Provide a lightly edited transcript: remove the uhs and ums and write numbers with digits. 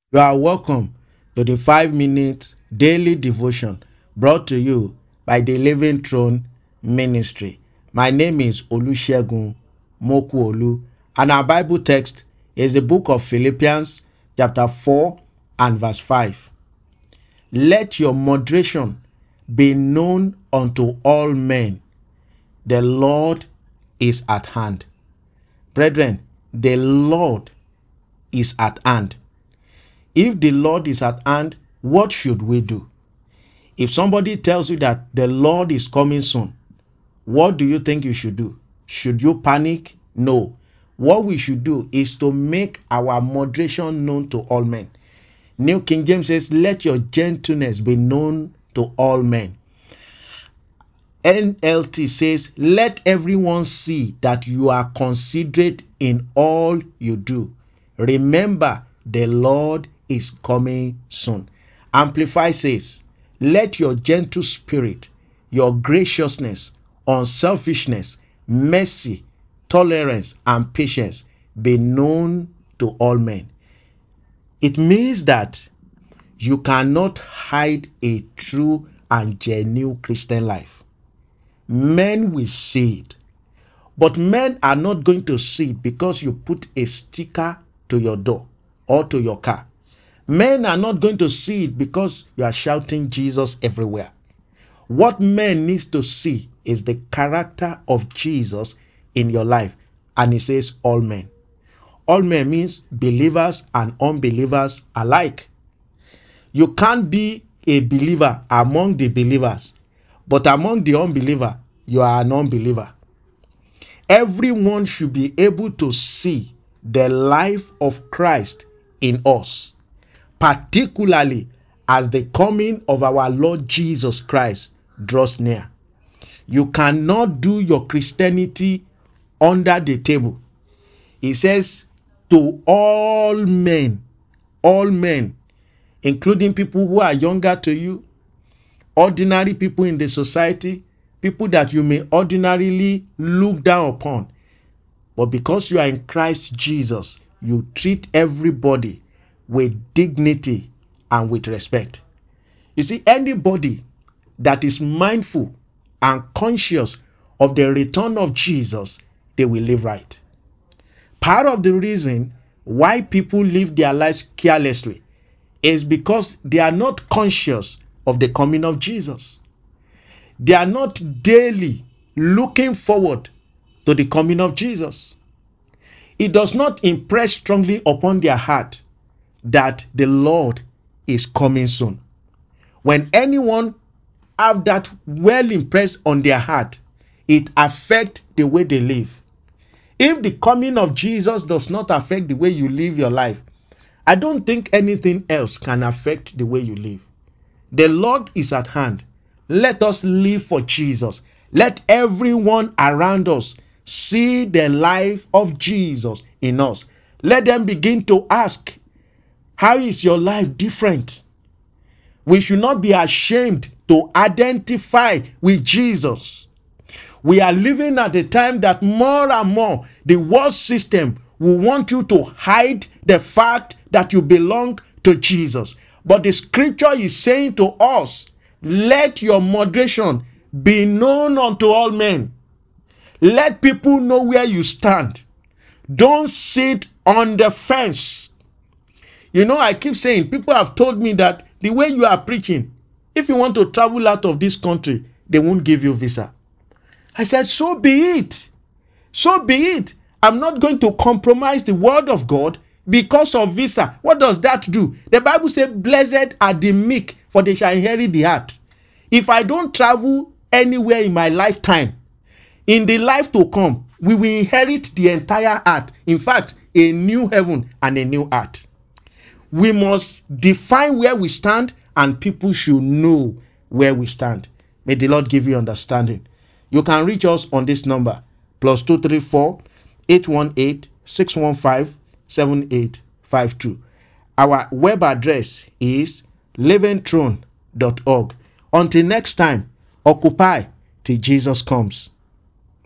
You are welcome to the 5 minute daily devotion brought to you by the Living Throne Ministry. My name is Olusegun Mokuolu, and our Bible text is the book of Philippians, chapter 4 and verse 5. Let your moderation be known unto all men. The Lord is at hand. Brethren, the Lord is at hand. If the Lord is at hand, what should we do? If somebody tells you that the Lord is coming soon, what do you think you should do? Should you panic? No. What we should do is to make our moderation known to all men. New King James says, let your gentleness be known to all men. NLT says, let everyone see that you are considerate in all you do. Remember, the Lord is coming soon. Amplify says, let your gentle spirit, your graciousness, unselfishness, mercy, tolerance, and patience be known to all men. It means that you cannot hide a true and genuine Christian life. Men will see it, but men are not going to see it because you put a sticker to your door or to your car. Men are not going to see it because you are shouting Jesus everywhere. What men need to see is the character of Jesus in your life. And he says all men. All men means believers and unbelievers alike. You can't be a believer among the believers, but among the unbeliever, you are an unbeliever. Everyone should be able to see the life of Christ in us, particularly as the coming of our Lord Jesus Christ draws near. You cannot do your Christianity under the table. He says to all men, including people who are younger to you, ordinary people in the society, people that you may ordinarily look down upon. But because you are in Christ Jesus, you treat everybody with dignity and with respect. You see, anybody that is mindful and conscious of the return of Jesus, they will live right. Part of the reason why people live their lives carelessly is because they are not conscious of the coming of Jesus. They are not daily looking forward to the coming of Jesus. It does not impress strongly upon their heart that the Lord is coming soon. When anyone have that well impressed on their heart, it affects the way they live. If the coming of Jesus does not affect the way you live your life, I don't think anything else can affect the way you live. The Lord is at hand. Let us live for Jesus. Let everyone around us see the life of Jesus in us. Let them begin to ask, how is your life different? We should not be ashamed to identify with Jesus. We are living at a time that more and more the world system will want you to hide the fact that you belong to Jesus. But the scripture is saying to us, let your moderation be known unto all men. Let people know where you stand. Don't sit on the fence. You know, I keep saying, people have told me that the way you are preaching, if you want to travel out of this country, they won't give you visa. I said, so be it. So be it. I'm not going to compromise the word of God because of visa. What does that do? The Bible says, blessed are the meek, for they shall inherit the earth. If I don't travel anywhere in my lifetime, in the life to come, we will inherit the entire earth. In fact, a new heaven and a new earth. We must define where we stand, and people should know where we stand. May the Lord give you understanding. You can reach us on this number, +234 818 615 7852. Our web address is livingthrone.org. Until next time, occupy till Jesus comes.